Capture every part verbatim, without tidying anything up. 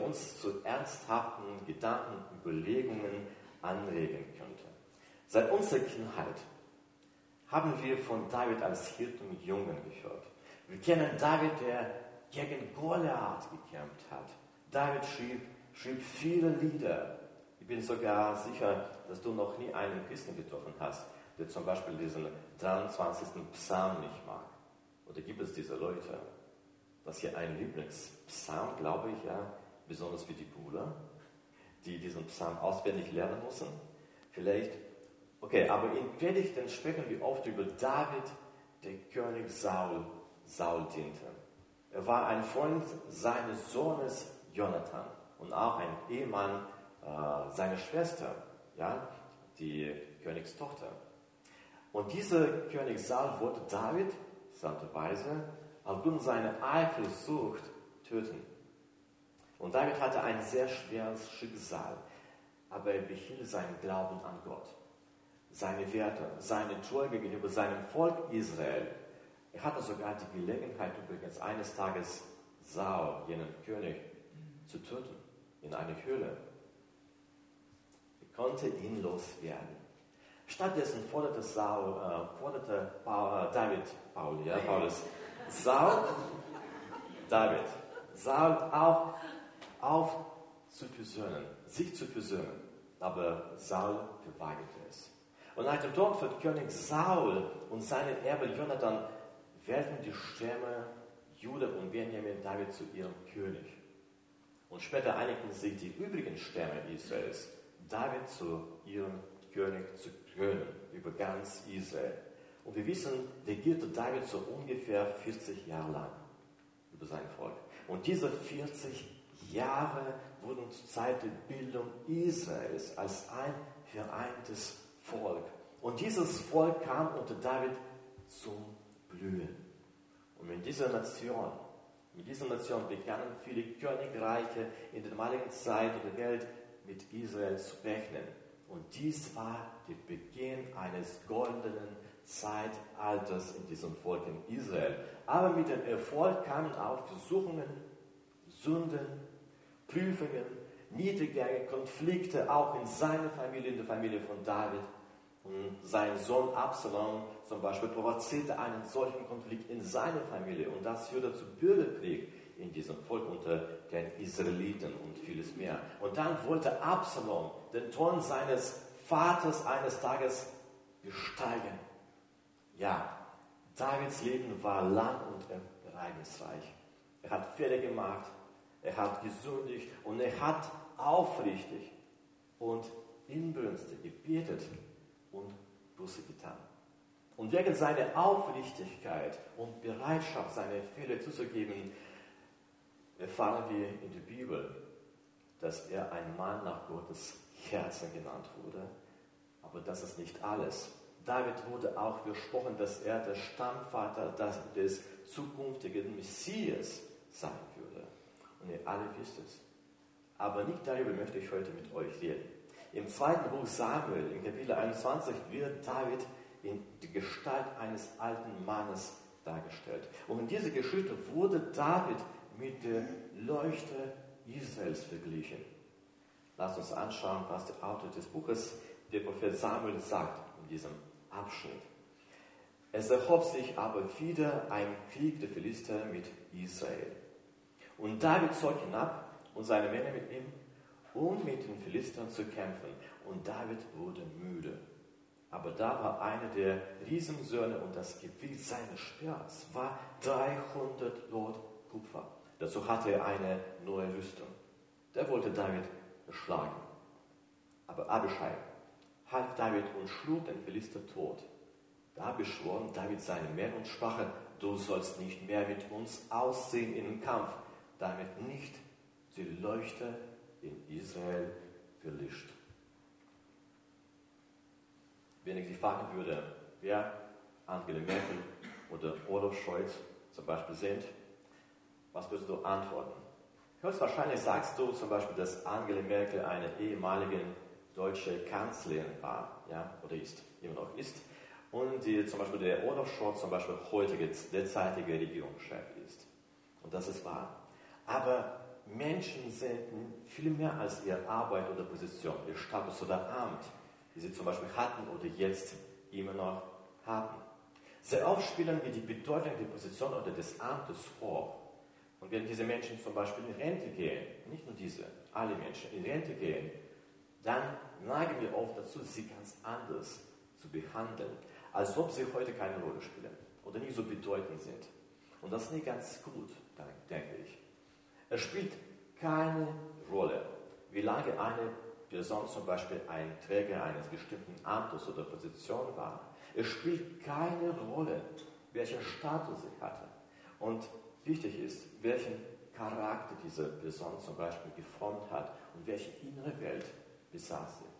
uns zu ernsthaften Gedanken, Überlegungen anregen könnte. Seit unserer Kindheit haben wir von David als Hirtenjungen gehört. Wir kennen David, der gegen Goliath gekämpft hat. David schrieb, schrieb viele Lieder. Ich bin sogar sicher, dass du noch nie einen Christen getroffen hast, der zum Beispiel diesen dreiundzwanzigsten Psalm nicht mag. Oder gibt es diese Leute? Das hier ein Lieblingspsalm, glaube ich, ja, besonders für die Brüder, die diesen Psalm auswendig lernen müssen. Vielleicht, okay, aber in Predigten sprechen wir oft über David, der König Saul, Saul diente. Er war ein Freund seines Sohnes Jonathan und auch ein Ehemann äh, seiner Schwester, ja, die Königstochter. Und dieser König Saul wollte David, interessanterweise, aufgrund seiner Eifersucht töten. Und David hatte ein sehr schweres Schicksal, aber er behielt seinen Glauben an Gott, seine Werte, seine Treue gegenüber seinem Volk Israel. Er hatte sogar die Gelegenheit, übrigens eines Tages Saul, jenen König, zu töten, in einer Höhle. Er konnte ihn loswerden. Stattdessen forderte, Saul, äh, forderte Paul, David, Paul, ja, Paulus, Saul, David, Saul auch auf zu versöhnen, sich zu versöhnen. Aber Saul verweigerte es. Und nach dem Tod von König Saul und seinem Erbe Jonathan wählten die Stämme Juda und Benjamin David zu ihrem König. Und später einigten sich die übrigen Stämme Israels, David zu ihrem König zu krönen über ganz Israel. Und wir wissen, regierte David so ungefähr vierzig Jahre lang über sein Volk. Und diese vierzig Jahre wurden zur Zeit der Bildung Israels als ein vereintes Volk. Und dieses Volk kam unter David zum Blühen. Und mit dieser Nation, mit dieser Nation begannen viele Königreiche in der damaligen Zeit in der Welt mit Israel zu rechnen. Und dies war der Beginn eines goldenen Zeitalters in diesem Volk in Israel. Aber mit dem Erfolg kamen auch Versuchungen, Sünden, Prüfungen, Niedergänge, Konflikte, auch in seiner Familie, in der Familie von David. Und sein Sohn Absalom zum Beispiel provozierte einen solchen Konflikt in seiner Familie. Und das führte zu Bürgerkrieg in diesem Volk unter den Israeliten und vieles mehr. Und dann wollte Absalom den Thron seines Vaters eines Tages besteigen. Ja, Davids Leben war lang und ereignisreich. Er hat Fehler gemacht, er hat gesündigt und er hat aufrichtig und inbrünstig gebetet und Buße getan. Und wegen seiner Aufrichtigkeit und Bereitschaft, seine Fehler zuzugeben, erfahren wir in der Bibel, dass er ein Mann nach Gottes Herzen genannt wurde. Aber das ist nicht alles. David wurde auch versprochen, dass er der Stammvater des zukünftigen Messias sein würde. Und ihr alle wisst es. Aber nicht darüber möchte ich heute mit euch reden. Im zweiten Buch Samuel, in Kapitel einundzwanzig, wird David in die Gestalt eines alten Mannes dargestellt. Und in dieser Geschichte wurde David mit der Leuchte Israels verglichen. Lasst uns anschauen, was der Autor des Buches, der Prophet Samuel, sagt in diesem Abschnitt. Es erhob sich aber wieder ein Krieg der Philister mit Israel. Und David zog hinab und seine Männer mit ihm, um mit den Philistern zu kämpfen. Und David wurde müde. Aber da war einer der Riesensöhne und das Gewicht seines Speers war dreihundert Lot Kupfer. Dazu hatte er eine neue Rüstung. Der wollte David erschlagen. Aber Abischai half David und schlug den Philister tot. Da beschworen David seine Männer und sprach: Du sollst nicht mehr mit uns ausziehen in den Kampf, damit nicht die Leuchte in Israel verlischt. Wenn ich Sie fragen würde, wer Angela Merkel oder Olaf Scholz zum Beispiel sind, was würdest du antworten? Höchstwahrscheinlich sagst du zum Beispiel, dass Angela Merkel eine ehemalige deutsche Kanzlerin war, ja, oder ist, immer noch ist, und die, zum Beispiel der Olaf Scholz zum Beispiel heutige, derzeitige Regierungschef ist. Und das ist wahr. Aber Menschen sind viel mehr als ihre Arbeit oder Position, ihr Status oder Amt, die sie zum Beispiel hatten oder jetzt immer noch haben. Sehr oft spielen wir die Bedeutung der Position oder des Amtes hoch. Und wenn diese Menschen zum Beispiel in Rente gehen, nicht nur diese, alle Menschen in Rente gehen, dann neigen wir oft dazu, sie ganz anders zu behandeln, als ob sie heute keine Rolle spielen oder nicht so bedeutend sind. Und das ist nicht ganz gut, denke ich. Es spielt keine Rolle, wie lange eine Person zum Beispiel ein Träger eines bestimmten Amtes oder Position war. Es spielt keine Rolle, welchen Status sie hatte. Und wichtig ist, welchen Charakter diese Person zum Beispiel geformt hat und welche innere Welt besaß sie.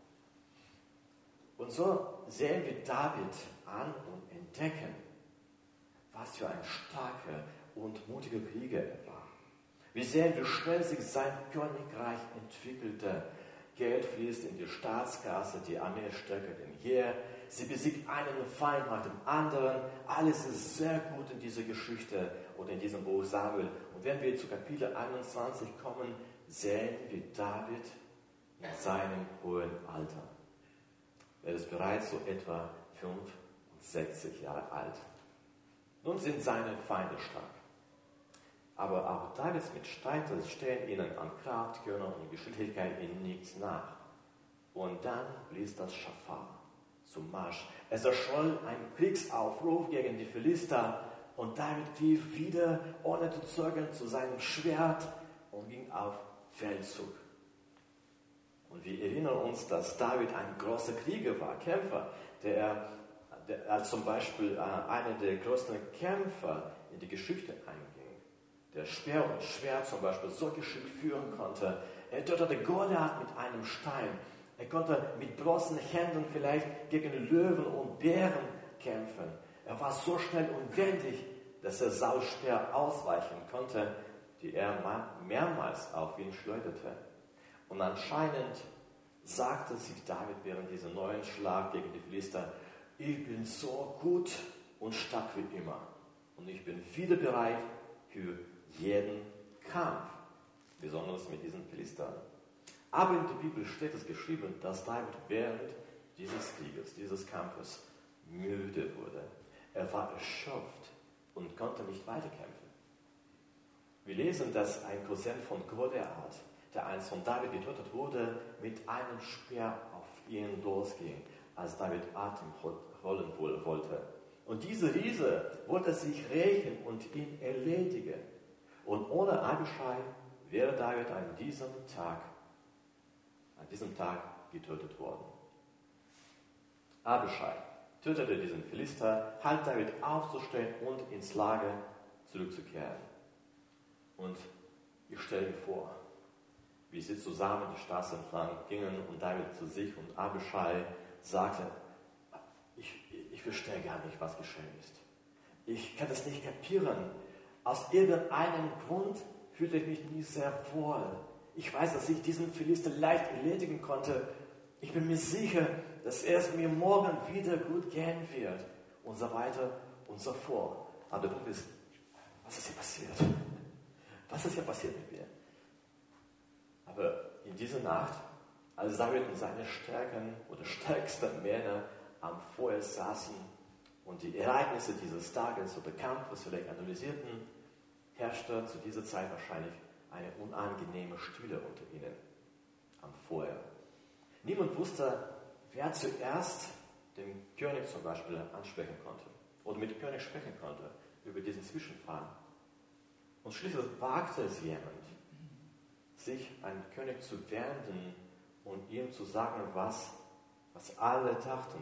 Und so sehen wir David an und entdecken, was für ein starker und mutiger Krieger er war. Wir sehen, wie schnell sich sein Königreich entwickelte. Geld fließt in die Staatskasse, die Armee stärker denn je. Sie besiegt einen Feind nach dem anderen. Alles ist sehr gut in dieser Geschichte oder in diesem Buch Samuel. Und wenn wir zu Kapitel einundzwanzig kommen, sehen wir David in seinem hohen Alter. Er ist bereits so etwa fünfundsechzig Jahre alt. Nun sind seine Feinde stark. Aber auch Davids Mitstreiter stehen ihnen an Kraft, Können und Geschicklichkeit in nichts nach. Und dann blies das Schafar zum Marsch. Es erscholl ein Kriegsaufruf gegen die Philister und David lief wieder, ohne zu zögern, zu seinem Schwert und ging auf Feldzug. Und wir erinnern uns, dass David ein großer Krieger war, Kämpfer, der, der als zum Beispiel äh, einer der größten Kämpfer in die Geschichte einging. Der Speer und Schwert zum Beispiel so geschickt führen konnte. Er tötete Goliath mit einem Stein. Er konnte mit bloßen Händen vielleicht gegen Löwen und Bären kämpfen. Er war so schnell und wendig, dass er Sauls Speer ausweichen konnte, die er mehrmals auf ihn schleuderte. Und anscheinend sagte sich David während diesem neuen Schlag gegen die Philister: Ich bin so gut und stark wie immer. Und ich bin wieder bereit für jeden Kampf, besonders mit diesen Philistern. Aber in der Bibel steht es geschrieben, dass David während dieses Krieges, dieses Kampfes müde wurde. Er war erschöpft und konnte nicht weiterkämpfen. Wir lesen, dass ein Cousin von Goliath, der einst von David getötet wurde, mit einem Speer auf ihn losging, als David Atem holen wollte. Und dieser Riese wollte sich rächen und ihn erledigen. Und ohne Abischai wäre David an diesem Tag, an diesem Tag getötet worden. Abischai tötete diesen Philister, half David aufzustehen und ins Lager zurückzukehren. Und ich stelle mir vor, wie sie zusammen die Straße entlang gingen und David zu sich und Abischai sagte: Ich, ich verstehe gar nicht, was geschehen ist. Ich kann das nicht kapieren. Aus irgendeinem Grund fühlte ich mich nie sehr wohl. Ich weiß, dass ich diesen Philister leicht erledigen konnte. Ich bin mir sicher, dass es mir morgen wieder gut gehen wird. Und so weiter und so fort. Aber der Punkt ist, was ist hier passiert? Was ist hier passiert mit mir? Aber in dieser Nacht, als David und seine stärken oder stärksten Männer am Feuer saßen und die Ereignisse dieses Tages oder Kampfes vielleicht analysierten, herrschte zu dieser Zeit wahrscheinlich eine unangenehme Stille unter ihnen am Feuer. Niemand wusste, wer zuerst den König zum Beispiel ansprechen konnte oder mit dem König sprechen konnte über diesen Zwischenfall. Und schließlich wagte es jemand, sich an den König zu wenden und ihm zu sagen, was, was alle dachten.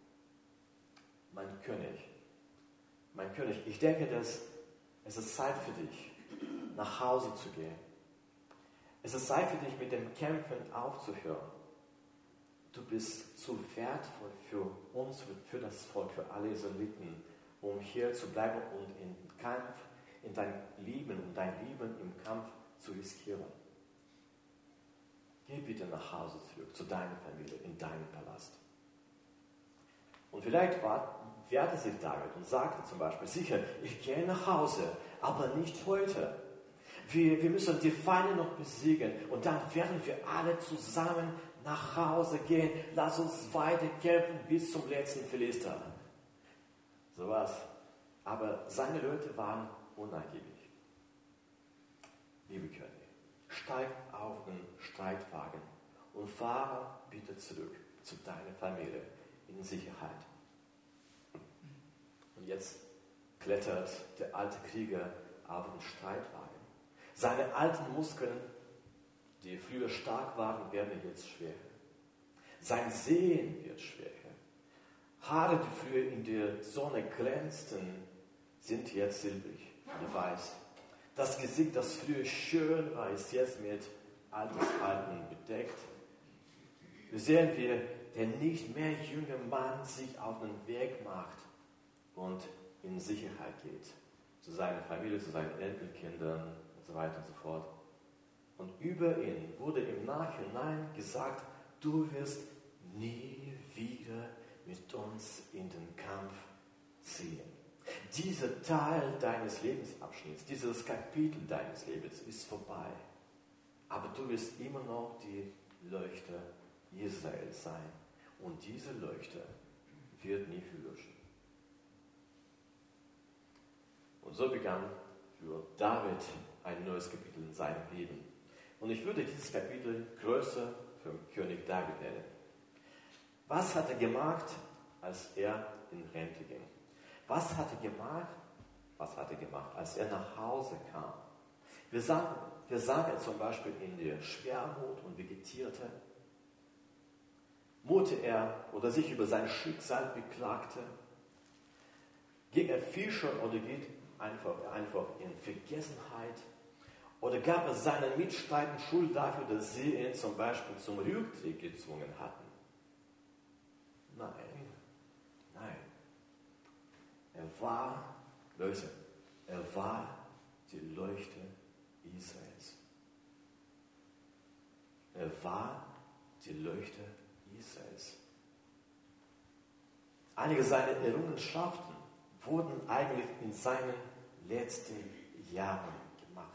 Mein König, mein König, ich denke, dass es ist Zeit für dich, nach Hause zu gehen. Es ist Zeit für dich, mit dem Kämpfen aufzuhören. Du bist zu wertvoll für uns, für das Volk, für alle Israeliten, um hier zu bleiben und in Kampf, in dein Leben, um dein Leben im Kampf zu riskieren. Geh bitte nach Hause zurück, zu deiner Familie, in deinen Palast. Und vielleicht war, wehrte sich David und sagte zum Beispiel: Sicher, ich gehe nach Hause, aber nicht heute. Wir, wir müssen die Feinde noch besiegen und dann werden wir alle zusammen nach Hause gehen. Lass uns weiter kämpfen bis zum letzten Philister. So was. Aber seine Leute waren unnachgiebig. Liebe Könige, steig auf den Streitwagen und fahre bitte zurück zu deiner Familie in Sicherheit. Und jetzt klettert der alte Krieger auf den Streitwagen. Seine alten Muskeln, die früher stark waren, werden jetzt schwächer. Sein Sehen wird schwächer. Haare, die früher in der Sonne glänzten, sind jetzt silbrig und weiß. Das Gesicht, das früher schön war, ist jetzt mit Altersfalten bedeckt. Wir sehen, wie der nicht mehr junge Mann sich auf den Weg macht und in Sicherheit geht. Zu seiner Familie, zu seinen Enkelkindern und so weiter und so fort. Und über ihn wurde im Nachhinein gesagt, du wirst nie wieder mit uns in den Kampf ziehen. Dieser Teil deines Lebensabschnitts, dieses Kapitel deines Lebens ist vorbei. Aber du wirst immer noch die Leuchte Israels sein. Und diese Leuchte wird nie verlöschen. Und so begann für David ein neues Kapitel in seinem Leben. Und ich würde dieses Kapitel Größe für König David nennen. Was hat er gemacht, als er in Rente ging? Was hat er gemacht? Was hat er gemacht, als er nach Hause kam? Wir sagen, wir sagen zum Beispiel in der Schwermut und vegetierte, murrte er oder sich über sein Schicksal beklagte, ging er Fischer oder geht einfach, einfach in Vergessenheit, oder gab er seinen Mitstreitern Schuld dafür, dass sie ihn zum Beispiel zum Rücktritt gezwungen hatten? Nein, nein. Er war, Leute, er war die Leuchte Israels. Er war die Leuchte Israels. Einige seiner Errungenschaften wurden eigentlich in seinen letzten Jahren gemacht.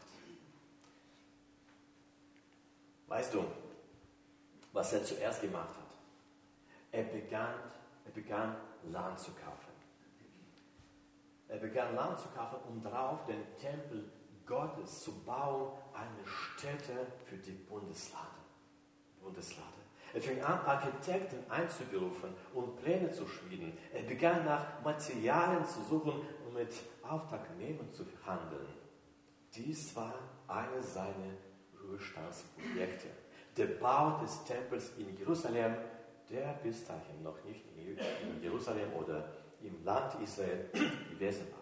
Weißt du, was er zuerst gemacht hat? Er begann, er begann Land zu kaufen. Er begann Land zu kaufen, um darauf den Tempel Gottes zu bauen, eine Stätte für die Bundeslade. Bundeslade. Er fing an, Architekten einzuberufen und Pläne zu schmieden. Er begann nach Materialien zu suchen und mit Auftragnehmern zu verhandeln. Dies war eines seiner Ruhestandsprojekte. Der Bau des Tempels in Jerusalem, der bis dahin noch nicht in Jerusalem oder im Land Israel gewesen war.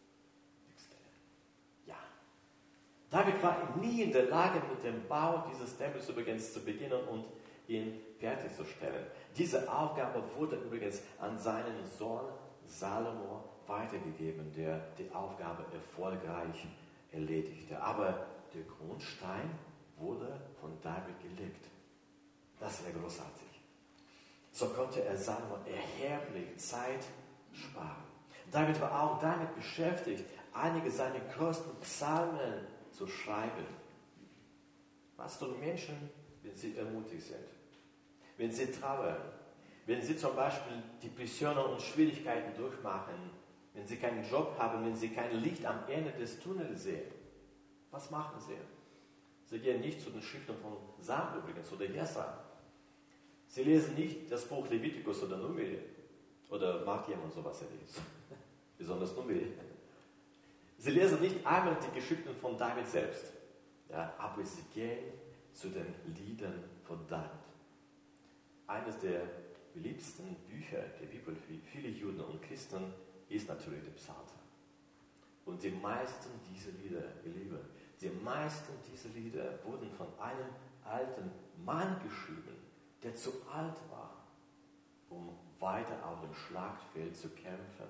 Ja. David war nie in der Lage, mit dem Bau dieses Tempels übrigens zu beginnen und ihn fertigzustellen. Diese Aufgabe wurde übrigens an seinen Sohn Salomo weitergegeben, der die Aufgabe erfolgreich erledigte. Aber der Grundstein wurde von David gelegt. Das war großartig. So konnte er Salomo erheblich Zeit sparen. David war auch damit beschäftigt, einige seiner größten Psalmen zu schreiben. Was tun Menschen, wenn sie ermutigt sind? Wenn sie trauern? Wenn sie zum Beispiel Depressionen und Schwierigkeiten durchmachen? Wenn sie keinen Job haben? Wenn sie kein Licht am Ende des Tunnels sehen? Was machen sie? Sie gehen nicht zu den Schriften von Sam übrigens oder Jesra. Sie lesen nicht das Buch Levitikus oder Numeri. Oder macht jemand sowas erlebt? Besonders Numeri. Sie lesen nicht einmal die Geschichten von David selbst. Ja, aber sie gehen zu den Liedern von David. Eines der beliebtesten Bücher der Bibel für viele Juden und Christen ist natürlich der Psalter. Und die meisten dieser Lieder, ihr Lieben, die meisten dieser Lieder wurden von einem alten Mann geschrieben, der zu alt war, um weiter auf dem Schlachtfeld zu kämpfen.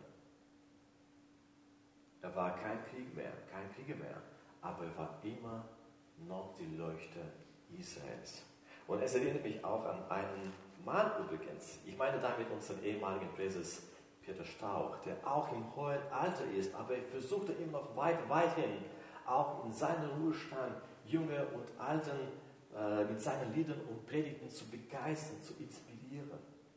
Er war kein Krieg mehr, kein Krieger mehr, aber er war immer noch die Leuchte Israels. Und es erinnert mich auch an einen Mann übrigens, ich meine damit unseren ehemaligen Präses Peter Stauch, der auch im hohen Alter ist, aber er versuchte immer noch weit, weithin auch in seinem Ruhestand Junge und Alten äh, mit seinen Liedern und Predigten zu begeistern, zu inspirieren.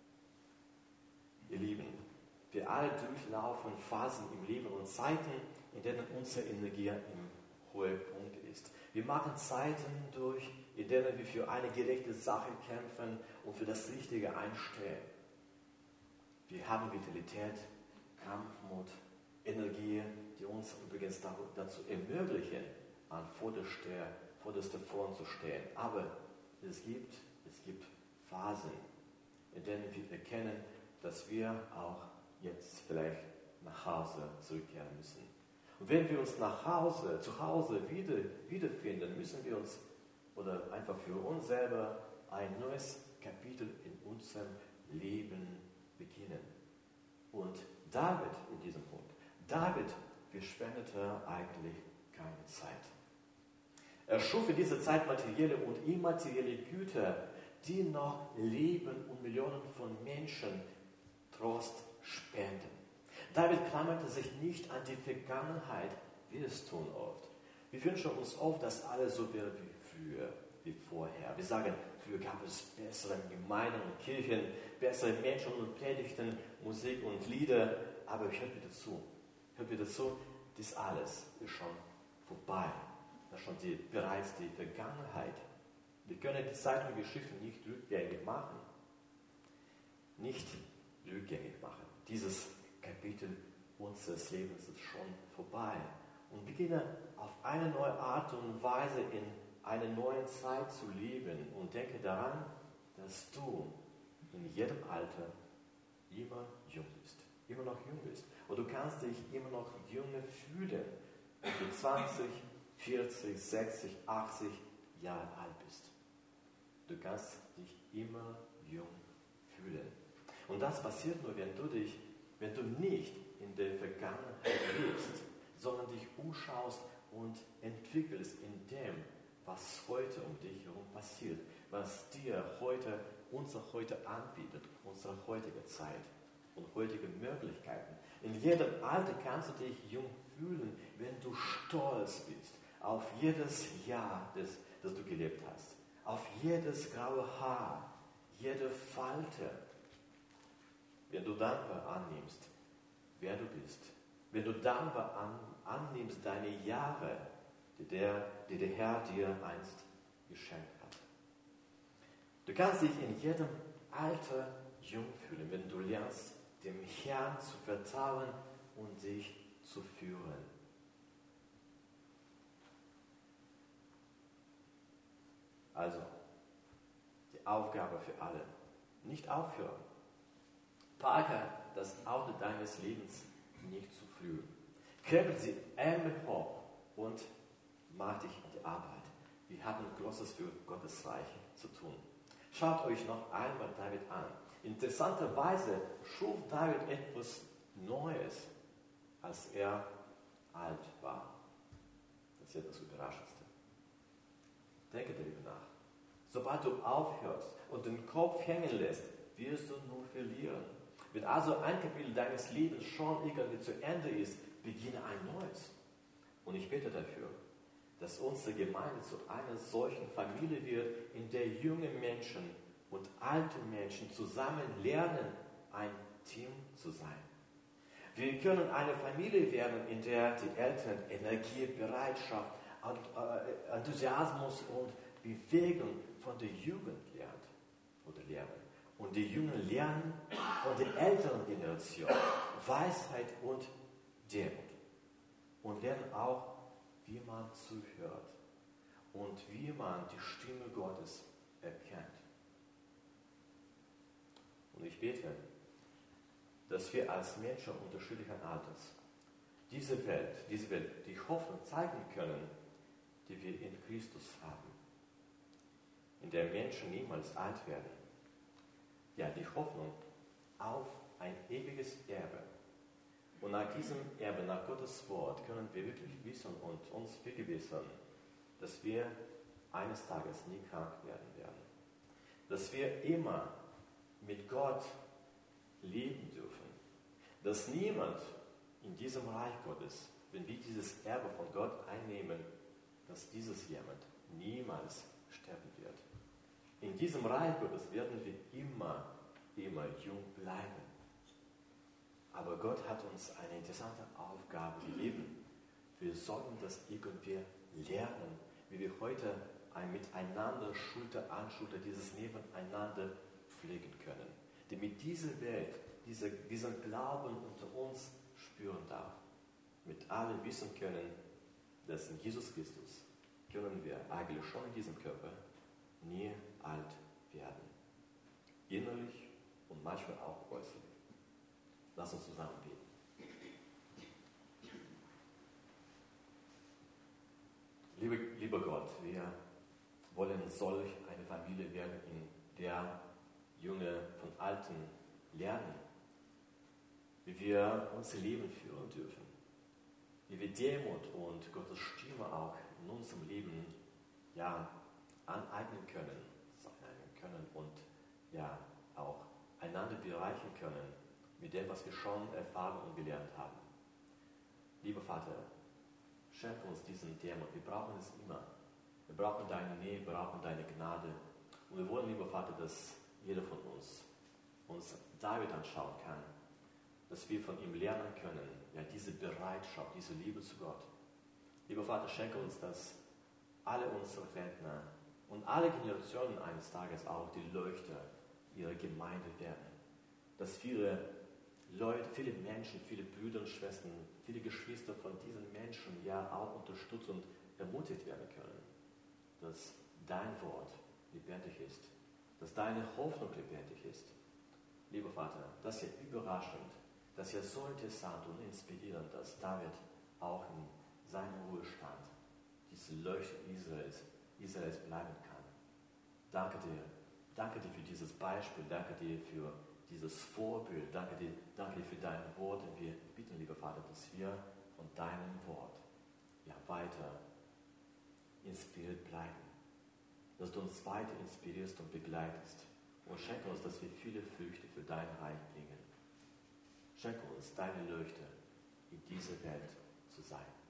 Ihr Lieben, wir alle durchlaufen Phasen im Leben und Zeiten, in denen unsere Energie im Höhepunkt ist. Wir machen Zeiten durch, in denen wir für eine gerechte Sache kämpfen und für das Richtige einstehen. Wir haben Vitalität, Kampfmut, Energie, die uns übrigens dazu ermöglichen, an vorderster, vorderster Front zu stehen. Aber es gibt, es gibt Phasen, in denen wir erkennen, dass wir auch jetzt vielleicht nach Hause zurückkehren müssen. Und wenn wir uns nach Hause, zu Hause wieder, wiederfinden, müssen wir uns oder einfach für uns selber ein neues Kapitel in unserem Leben beginnen. Und David in diesem Punkt, David verschwendete eigentlich keine Zeit. Er schuf in dieser Zeit materielle und immaterielle Güter, die noch Leben und Millionen von Menschen Trost spenden. David klammerte sich nicht an die Vergangenheit, wie es tun oft. Wir wünschen uns oft, dass alles so wäre wie früher, wie vorher. Wir sagen, früher gab es bessere Gemeinden und Kirchen, bessere Menschen und Predigten, Musik und Lieder. Aber hört bitte zu, hört bitte zu, das alles ist schon vorbei. Das ist schon die, bereits die Vergangenheit. Wir können die Zeit und Geschichte nicht rückgängig machen. Nicht rückgängig machen. Dieses Kapitel unseres Lebens ist schon vorbei. Und beginne auf eine neue Art und Weise in einer neuen Zeit zu leben. Und denke daran, dass du in jedem Alter immer jung bist. Immer noch jung bist. Und du kannst dich immer noch jünger fühlen, wenn du zwanzig, vierzig, sechzig, achtzig Jahre alt bist. Du kannst dich immer jung fühlen. Und das passiert nur, wenn du dich, wenn du nicht in der Vergangenheit lebst, sondern dich umschaust und entwickelst in dem, was heute um dich herum passiert, was dir heute, unser heute anbietet, unsere heutige Zeit und heutige Möglichkeiten. In jedem Alter kannst du dich jung fühlen, wenn du stolz bist auf jedes Jahr, das, das du gelebt hast, auf jedes graue Haar, jede Falte. Wenn du dankbar annimmst, wer du bist, wenn du dankbar an, annimmst deine Jahre, die der, die der Herr dir einst geschenkt hat. Du kannst dich in jedem Alter jung fühlen, wenn du lernst, dem Herrn zu vertrauen und dich zu führen. Also, die Aufgabe für alle, nicht aufhören. Parke das Auto deines Lebens nicht zu früh. Krempel sie Ärmel hoch und mach dich an die Arbeit. Wir haben Großes für Gottes Reich zu tun. Schaut euch noch einmal David an. Interessanterweise schuf David etwas Neues, als er alt war. Das ist ja das Überraschendste. Denke darüber nach. Sobald du aufhörst und den Kopf hängen lässt, wirst du nur verlieren. Wenn also ein Kapitel deines Lebens schon irgendwie zu Ende ist, beginne ein neues. Und ich bete dafür, dass unsere Gemeinde zu einer solchen Familie wird, in der junge Menschen und alte Menschen zusammen lernen, ein Team zu sein. Wir können eine Familie werden, in der die Eltern Energie, Bereitschaft, Enthusiasmus und Bewegung von der Jugend lernt oder lernen. Und die Jungen lernen von der älteren Generation Weisheit und Demut. Und lernen auch, wie man zuhört und wie man die Stimme Gottes erkennt. Und ich bete, dass wir als Menschen unterschiedlichen Alters diese Welt, diese Welt, die Hoffnung zeigen können, die wir in Christus haben, in der Menschen niemals alt werden. Ja, die Hoffnung auf ein ewiges Erbe. Und nach diesem Erbe, nach Gottes Wort, können wir wirklich wissen und uns vergewissern, dass wir eines Tages nie krank werden werden. Dass wir immer mit Gott leben dürfen. Dass niemand in diesem Reich Gottes wenn wir dieses Erbe von Gott einnehmen, dass dieses jemand niemals sterben wird. In diesem Reich Gottes werden wir immer, immer jung bleiben. Aber Gott hat uns eine interessante Aufgabe gegeben. Wir sollten das irgendwie lernen, wie wir heute ein Miteinander, Schulter an Schulter, dieses Nebeneinander pflegen können. Damit diese Welt, diese, diesen Glauben unter uns spüren darf. Mit allen wissen können, dass in Jesus Christus können wir eigentlich schon in diesem Körper nie alt werden. Innerlich und manchmal auch äußerlich. Lass uns zusammen beten. Liebe, lieber Gott, wir wollen solch eine Familie werden, in der Junge von Alten lernen, wie wir unser Leben führen dürfen, wie wir Demut und Gottes Stimme auch in unserem Leben ja, aneignen können, aneignen können und ja auch einander bereichern können mit dem, was wir schon erfahren und gelernt haben. Lieber Vater, schenke uns diesen Demut. Wir brauchen es immer. Wir brauchen deine Nähe, wir brauchen deine Gnade. Und wir wollen, lieber Vater, dass jeder von uns uns David anschauen kann, dass wir von ihm lernen können, ja, diese Bereitschaft, diese Liebe zu Gott. Lieber Vater, schenke uns, dass alle unsere Rentner und alle Generationen eines Tages auch die Leuchter ihrer Gemeinde werden. Dass viele Leute, viele Menschen, viele Brüder und Schwestern, viele Geschwister von diesen Menschen ja auch unterstützt und ermutigt werden können. Dass dein Wort lebendig ist, dass deine Hoffnung lebendig ist. Lieber Vater, das ist ja überraschend, das ist ja so interessant und inspirierend, dass David auch in seinem Ruhestand diese Leuchte Israels, Israels bleiben kann. Danke dir, danke dir für dieses Beispiel, danke dir für dieses Vorbild, danke dir, danke dir für dein Wort. Und wir bitten, lieber Vater, dass wir von deinem Wort ja weiter inspiriert bleiben. Dass du uns weiter inspirierst und begleitest. Und schenke uns, dass wir viele Früchte für dein Reich bringen. Schenke uns deine Leuchte in dieser Welt zu sein.